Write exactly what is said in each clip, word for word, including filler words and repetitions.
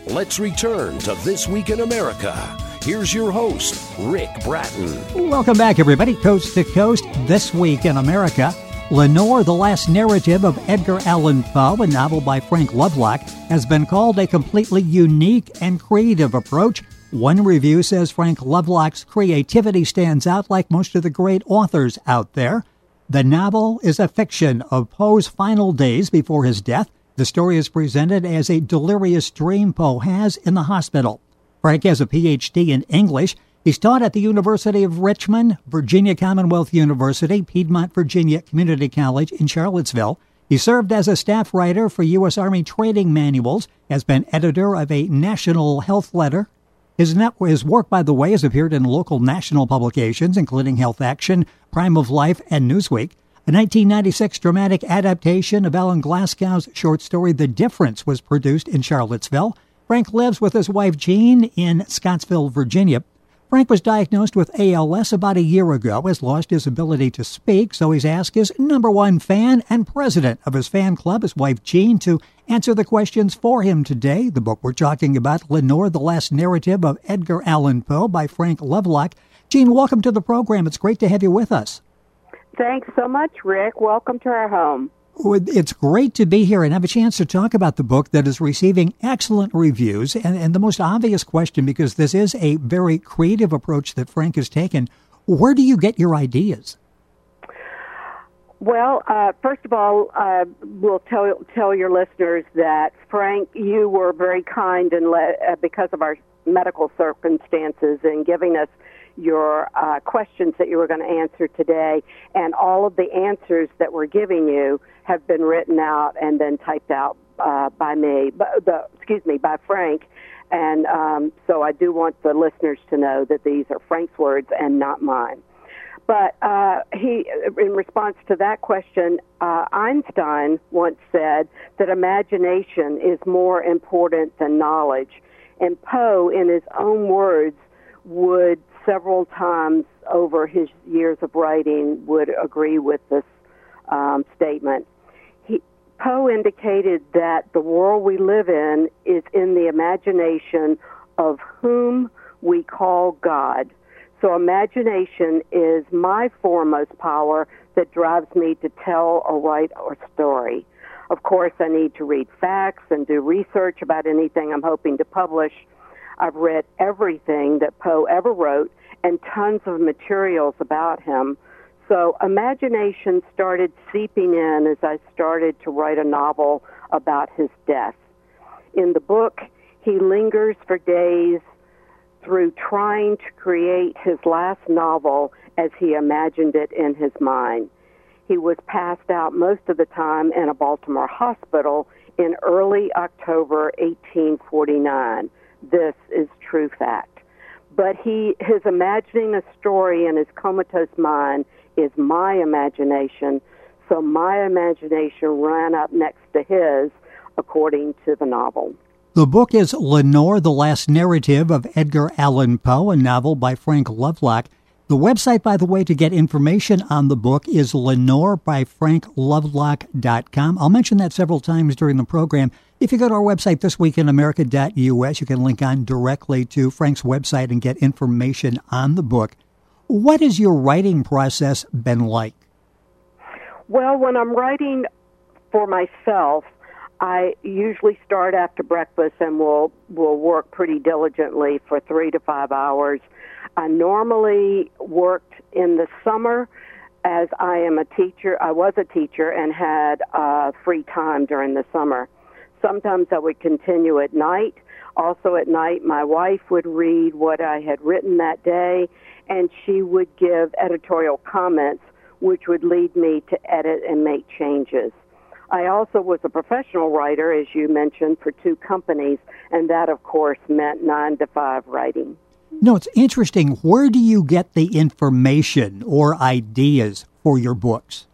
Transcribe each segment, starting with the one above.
Let's return to This Week in America. Here's your host, Rick Bratton. Welcome back, everybody. Coast to Coast, This Week in America. Lenore, the Last Narrative of Edgar Allan Poe, a novel by Frank Lovelock, has been called a completely unique and creative approach. One review says Frank Lovelock's creativity stands out like most of the great authors out there. The novel is a fiction of Poe's final days before his death. The story is presented as a delirious dream Poe has in the hospital. Frank has a P H D in English. He's taught at the University of Richmond, Virginia Commonwealth University, Piedmont, Virginia Community College in Charlottesville. He served as a staff writer for U S. Army training manuals, has been editor of a national health letter. His, net, his work, by the way, has appeared in local national publications, including Health Action, Prime of Life, and Newsweek. A nineteen ninety-six dramatic adaptation of Alan Glasgow's short story The Difference was produced in Charlottesville. Frank lives with his wife Jean in Scottsville, Virginia. Frank was diagnosed with A L S about a year ago, has lost his ability to speak, so he's asked his number one fan and president of his fan club, his wife Jean, to answer the questions for him today. The book we're talking about, Lenore, the Last Narrative of Edgar Allan Poe by Frank Lovelock. Jean, welcome to the program. It's great to have you with us. Thanks so much, Rick. Welcome to our home. It's great to be here and have a chance to talk about the book that is receiving excellent reviews. And, and the most obvious question, because this is a very creative approach that Frank has taken, where do you get your ideas? Well, uh, first of all, uh, we'll tell tell your listeners that, Frank, you were very kind and le- uh, because of our medical circumstances in giving us your uh, questions that you were going to answer today, and all of the answers that we're giving you have been written out and then typed out uh, by me, the, excuse me, by Frank. And um, so I do want the listeners to know that these are Frank's words and not mine. But uh, he, in response to that question, uh, Einstein once said that imagination is more important than knowledge. And Poe, in his own words, would several times over his years of writing would agree with this um, statement. He, Poe indicated that the world we live in is in the imagination of whom we call God. So imagination is my foremost power that drives me to tell or write a story. Of course, I need to read facts and do research about anything I'm hoping to publish. I've read everything that Poe ever wrote and tons of materials about him. So imagination started seeping in as I started to write a novel about his death. In the book, he lingers for days through trying to create his last novel as he imagined it in his mind. He was passed out most of the time in a Baltimore hospital in early October eighteen forty-nine. This is true fact. But he, his imagining a story in his comatose mind is my imagination, so my imagination ran up next to his, according to the novel. The book is Lenore, the Last Narrative of Edgar Allan Poe, a novel by Frank Lovelock. The website, by the way, to get information on the book is lenore by frank lovelock dot com. I'll mention that several times during the program. If you go to our website, this week in america dot u s, you can link on directly to Frank's website and get information on the book. What has your writing process been like? Well, when I'm writing for myself, I usually start after breakfast and will will work pretty diligently for three to five hours. I normally worked in the summer as I am a teacher. I was a teacher and had uh, free time during the summer. Sometimes I would continue at night. Also at night, my wife would read what I had written that day, and she would give editorial comments, which would lead me to edit and make changes. I also was a professional writer, as you mentioned, for two companies, and that, of course, meant nine to five writing. No, it's interesting. Where do you get the information or ideas for your books?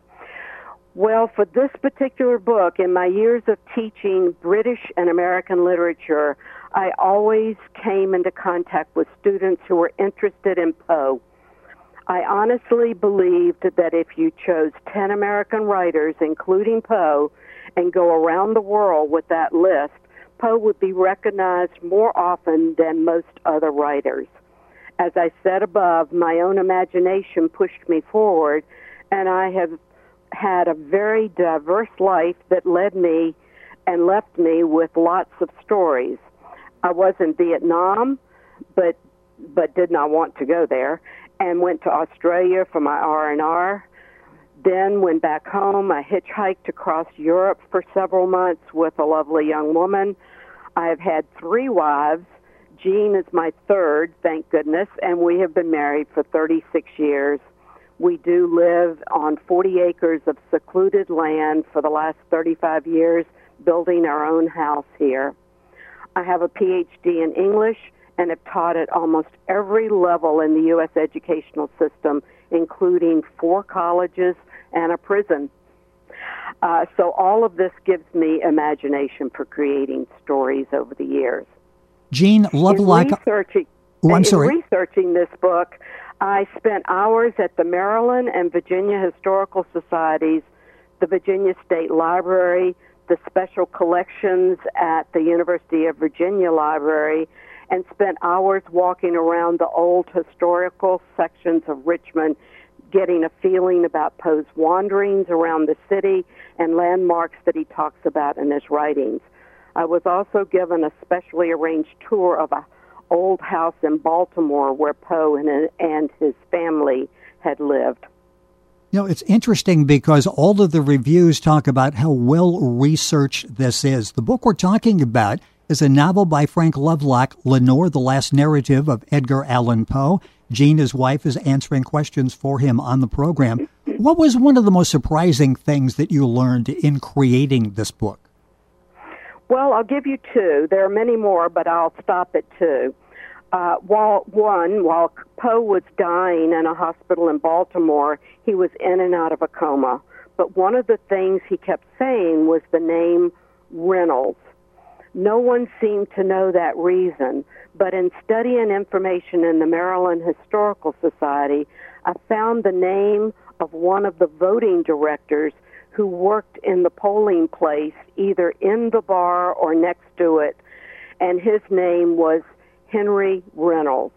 Well, for this particular book, in my years of teaching British and American literature, I always came into contact with students who were interested in Poe. I honestly believed that if you chose ten American writers, including Poe, and go around the world with that list, Poe would be recognized more often than most other writers. As I said above, my own imagination pushed me forward, and I have had a very diverse life that led me and left me with lots of stories. I was in Vietnam, but but did not want to go there, and went to Australia for my R and R. Then, when back home, I hitchhiked across Europe for several months with a lovely young woman. I have had three wives. Jean is my third, thank goodness, and we have been married for thirty-six years. We do live on forty acres of secluded land for the last thirty-five years, building our own house here. I have a P H D in English and have taught at almost every level in the U S educational system, including four colleges and a prison. Uh, so all of this gives me imagination for creating stories over the years. Jean Lovelock. In researching, oh, I'm in sorry. researching this book, I spent hours at the Maryland and Virginia Historical Societies, the Virginia State Library, the Special Collections at the University of Virginia Library, and spent hours walking around the old historical sections of Richmond, getting a feeling about Poe's wanderings around the city and landmarks that he talks about in his writings. I was also given a specially arranged tour of an old house in Baltimore where Poe and, and his family had lived. You know, it's interesting because all of the reviews talk about how well-researched this is. The book we're talking about is a novel by Frank Lovelock, Lenore, The Last Narrative of Edgar Allan Poe. Jean, his wife, is answering questions for him on the program. What was one of the most surprising things that you learned in creating this book? Well, I'll give you two. There are many more, but I'll stop at two. Uh, while one, while Poe was dying in a hospital in Baltimore, he was in and out of a coma. But one of the things he kept saying was the name Reynolds. No one seemed to know that reason, but in studying information in the Maryland Historical Society, I found the name of one of the voting directors who worked in the polling place, either in the bar or next to it, and his name was Henry Reynolds.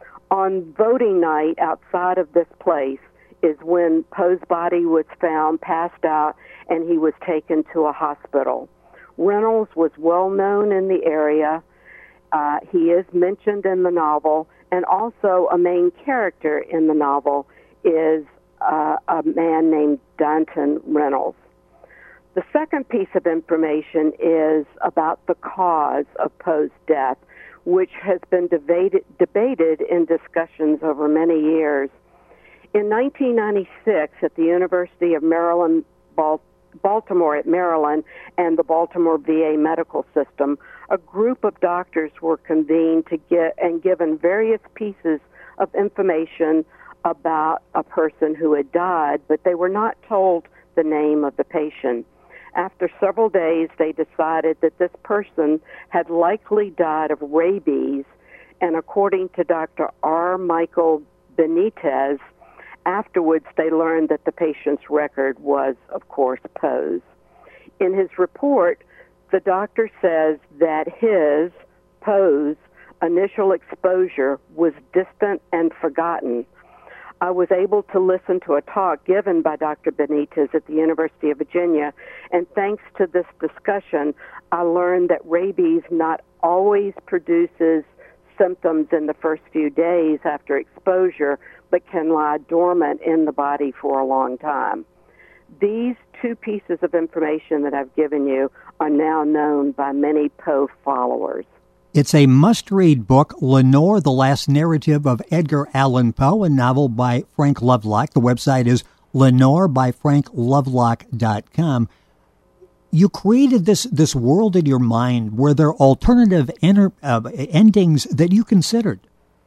On voting night outside of this place is when Poe's body was found passed out and he was taken to a hospital. Reynolds was well known in the area. Uh, he is mentioned in the novel, and also a main character in the novel is uh, a man named Danton Reynolds. The second piece of information is about the cause of Poe's death, which has been debated, debated in discussions over many years. In nineteen ninety-six, at the University of Maryland, Baltimore, Baltimore at Maryland and the Baltimore V A medical system, a group of doctors were convened to get and given various pieces of information about a person who had died, but they were not told the name of the patient. After several days, they decided that this person had likely died of rabies, and according to Doctor R. Michael Benitez, afterwards, they learned that the patient's record was, of course, Poe's. In his report, the doctor says that his, Poe's, initial exposure was distant and forgotten. I was able to listen to a talk given by Doctor Benitez at the University of Virginia, and thanks to this discussion, I learned that rabies not always produces symptoms in the first few days after exposure, but can lie dormant in the body for a long time. These two pieces of information that I've given you are now known by many Poe followers. It's a must-read book, Lenore, The Last Narrative of Edgar Allan Poe, a novel by Frank Lovelock. The website is lenore by frank lovelock dot com. You created this, this world in your mind. Were there alternative enter, uh, endings that you considered?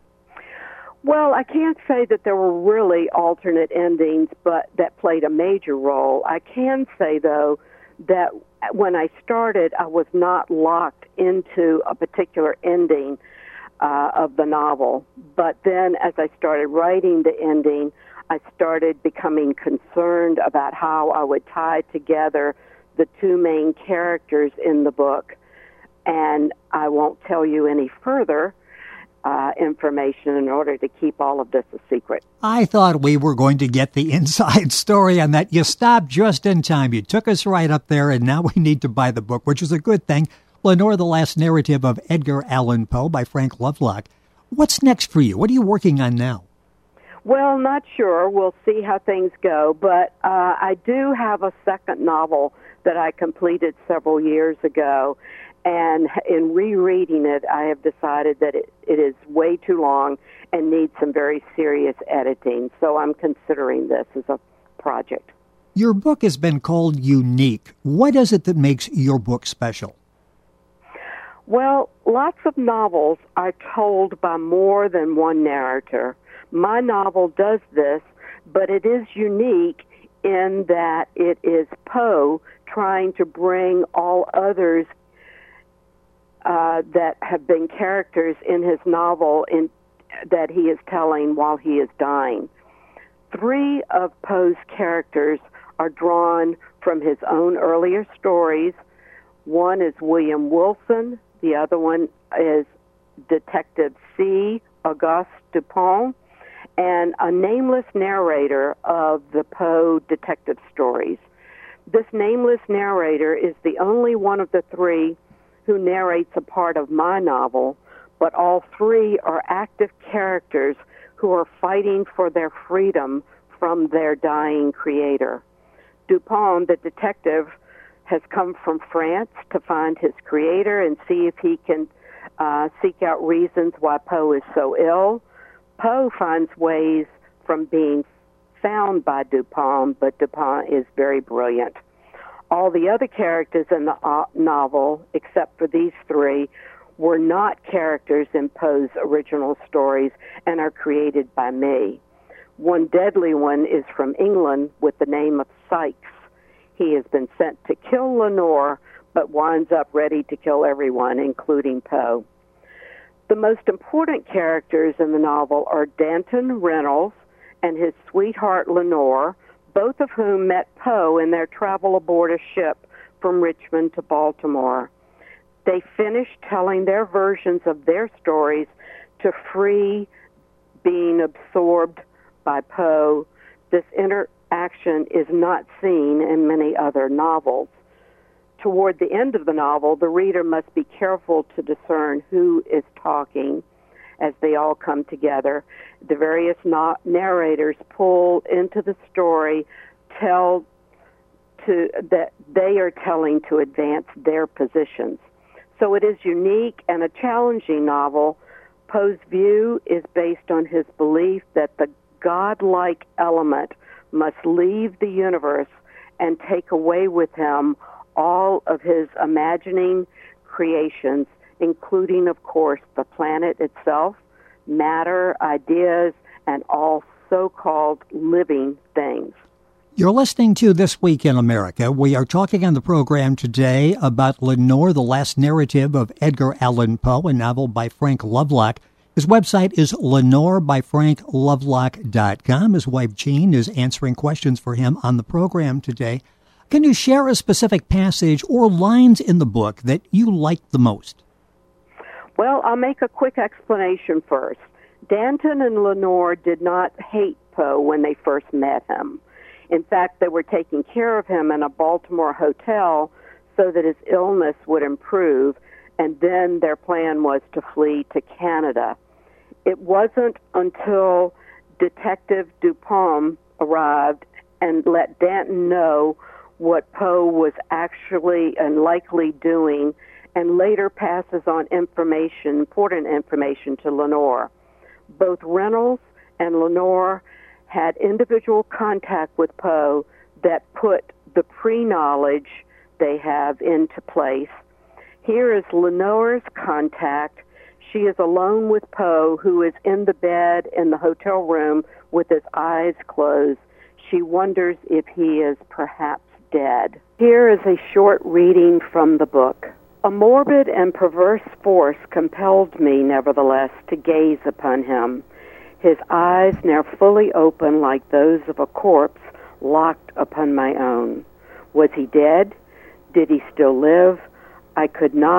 Well, I can't say that there were really alternate endings, but that played a major role. I can say, though, that when I started, I was not locked into a particular ending uh, of the novel. But then as I started writing the ending, I started becoming concerned about how I would tie together the two main characters in the book. and I won't tell you any further uh, information in order to keep all of this a secret. I thought we were going to get the inside story on that. You stopped just in time. You took us right up there, and now we need to buy the book, which is a good thing. Lenore, the Last Narrative of Edgar Allan Poe by Frank Lovelock. What's next for you? What are you working on now? Well, not sure. We'll see how things go. But uh, I do have a second novel that I completed several years ago. And in rereading it, I have decided that it, it is way too long and needs some very serious editing. So I'm considering this as a project. Your book has been called unique. What is it that makes your book special? Well, lots of novels are told by more than one narrator. My novel does this, but it is unique in that it is Poe trying to bring all others uh, that have been characters in his novel in, that he is telling while he is dying. Three of Poe's characters are drawn from his own earlier stories. One is William Wilson. The other one is Detective C. Auguste Dupin, and a nameless narrator of the Poe detective stories. This nameless narrator is the only one of the three who narrates a part of my novel, but all three are active characters who are fighting for their freedom from their dying creator. Dupin, the detective, has come from France to find his creator and see if he can uh, seek out reasons why Poe is so ill. Poe finds ways from being found by Dupin, but Dupin is very brilliant. All the other characters in the uh, novel, except for these three, were not characters in Poe's original stories and are created by me. One deadly one is from England with the name of Sykes. He has been sent to kill Lenore, but winds up ready to kill everyone, including Poe. The most important characters in the novel are Danton Reynolds and his sweetheart Lenore, both of whom met Poe in their travel aboard a ship from Richmond to Baltimore. They finished telling their versions of their stories to free being absorbed by Poe. This interaction is not seen in many other novels. Toward the end of the novel, the reader must be careful to discern who is talking as they all come together. The various na- narrators pull into the story, tell to that they are telling to advance their positions. So it is unique and a challenging novel. Poe's view is based on his belief that the godlike element must leave the universe and take away with him all of his imagining creations, including, of course, the planet itself, matter, ideas, and all so-called living things. You're listening to This Week in America. We are talking on the program today about Lenore, the Last Narrative of Edgar Allan Poe, a novel by Frank Lovelock. His website is lenore by frank lovelock dot com. His wife, Jean, is answering questions for him on the program today. Can you share a specific passage or lines in the book that you liked the most? Well, I'll make a quick explanation first. Danton and Lenore did not hate Poe when they first met him. In fact, they were taking care of him in a Baltimore hotel so that his illness would improve, and then their plan was to flee to Canada. It wasn't until Detective Dupin arrived and let Danton know what Poe was actually and likely doing, and later passes on information, important information to Lenore. Both Reynolds and Lenore had individual contact with Poe that put the pre-knowledge they have into place. Here is Lenore's contact. She is alone with Poe, who is in the bed in the hotel room with his eyes closed. She wonders if he is perhaps dead. Here is a short reading from the book. A morbid and perverse force compelled me, nevertheless, to gaze upon him. His eyes, now fully open like those of a corpse, locked upon my own. Was he dead? Did he still live? I could not,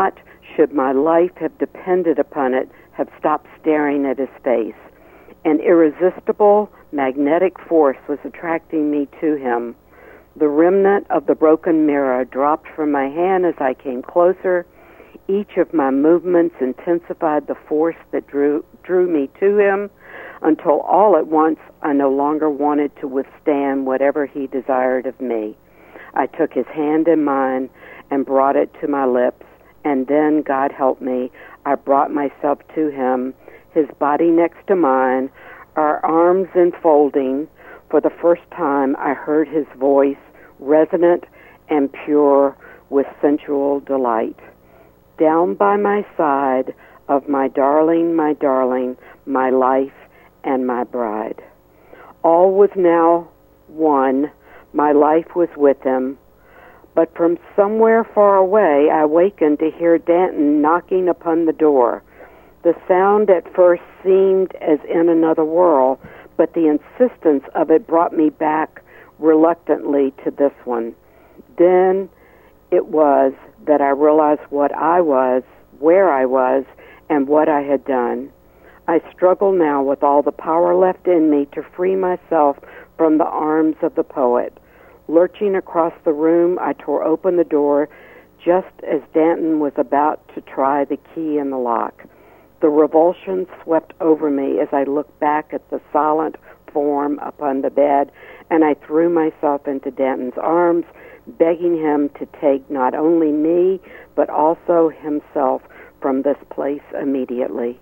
should my life have depended upon it, have stopped staring at his face. An irresistible magnetic force was attracting me to him. The remnant of the broken mirror dropped from my hand as I came closer. Each of my movements intensified the force that drew drew me to him, until all at once I no longer wanted to withstand whatever he desired of me. I took his hand in mine and brought it to my lips, and then, God help me, I brought myself to him, his body next to mine, our arms enfolding. For the first time I heard his voice, resonant and pure with sensual delight. Down by my side of my darling, my darling, my life and my bride. All was now one. My life was with him. But from somewhere far away I wakened to hear Danton knocking upon the door. The sound at first seemed as in another world, but the insistence of it brought me back reluctantly to this one. Then it was that I realized what I was, where I was, and what I had done. I struggle now with all the power left in me to free myself from the arms of the poet. Lurching across the room, I tore open the door just as Danton was about to try the key in the lock. The revulsion swept over me as I looked back at the silent form upon the bed, and I threw myself into Danton's arms, begging him to take not only me, but also himself from this place immediately.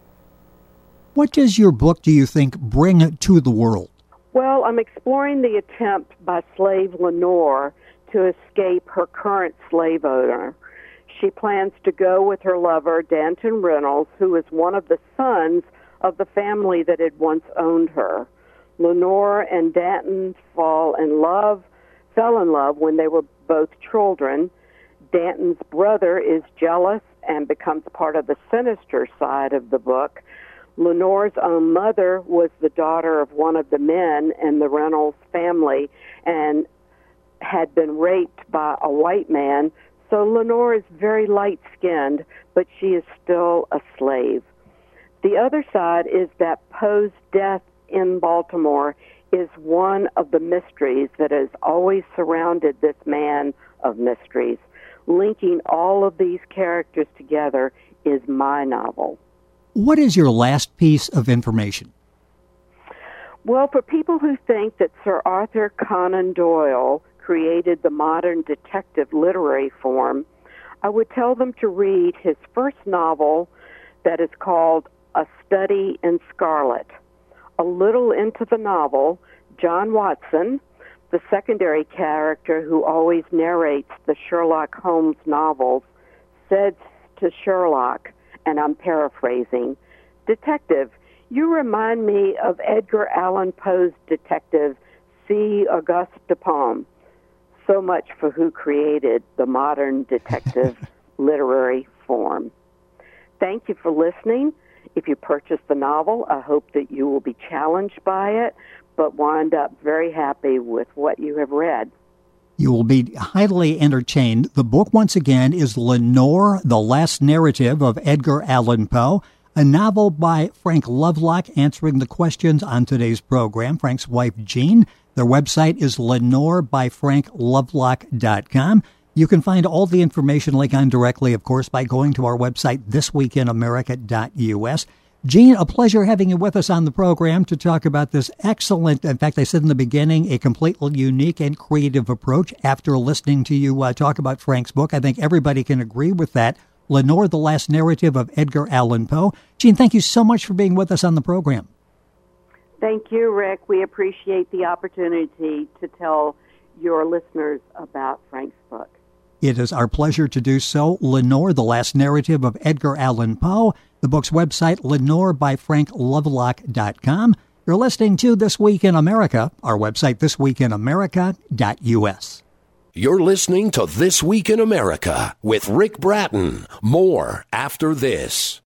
What does your book, do you think, bring to the world? Well, I'm exploring the attempt by slave Lenore to escape her current slave owner. She plans to go with her lover, Danton Reynolds, who is one of the sons of the family that had once owned her. Lenore and Danton fall in love, fell in love when they were both children. Danton's brother is jealous and becomes part of the sinister side of the book. Lenore's own mother was the daughter of one of the men in the Reynolds family and had been raped by a white man, so Lenore is very light-skinned, but she is still a slave. The other side is that Poe's death in Baltimore is one of the mysteries that has always surrounded this man of mysteries. Linking all of these characters together is my novel. What is your last piece of information? Well, for people who think that Sir Arthur Conan Doyle created the modern detective literary form, I would tell them to read his first novel that is called A Study in Scarlet. A little into the novel, John Watson, the secondary character who always narrates the Sherlock Holmes novels, said to Sherlock, and I'm paraphrasing, "Detective, you remind me of Edgar Allan Poe's detective, C. Auguste Dupin." So much for who created the modern detective literary form. Thank you for listening. If you purchase the novel, I hope that you will be challenged by it, but wind up very happy with what you have read. You will be highly entertained. The book, once again, is Lenore, The Last Narrative of Edgar Allan Poe, a novel by Frank Lovelock, answering the questions on today's program. Frank's wife, Jean. Their website is lenore by frank lovelock dot com. You can find all the information linked on directly, of course, by going to our website, this week in america dot u s. Jean, a pleasure having you with us on the program to talk about this excellent, in fact, I said in the beginning, a completely unique and creative approach. After listening to you uh, talk about Frank's book, I think everybody can agree with that. Lenore, The Last Narrative of Edgar Allan Poe. Jean, thank you so much for being with us on the program. Thank you, Rick. We appreciate the opportunity to tell your listeners about Frank's book. It is our pleasure to do so. Lenore, The Last Narrative of Edgar Allan Poe. The book's website, lenore by frank lovelock dot com. You're listening to This Week in America. Our website, this week in america dot u s. You're listening to This Week in America with Rick Bratton. More after this.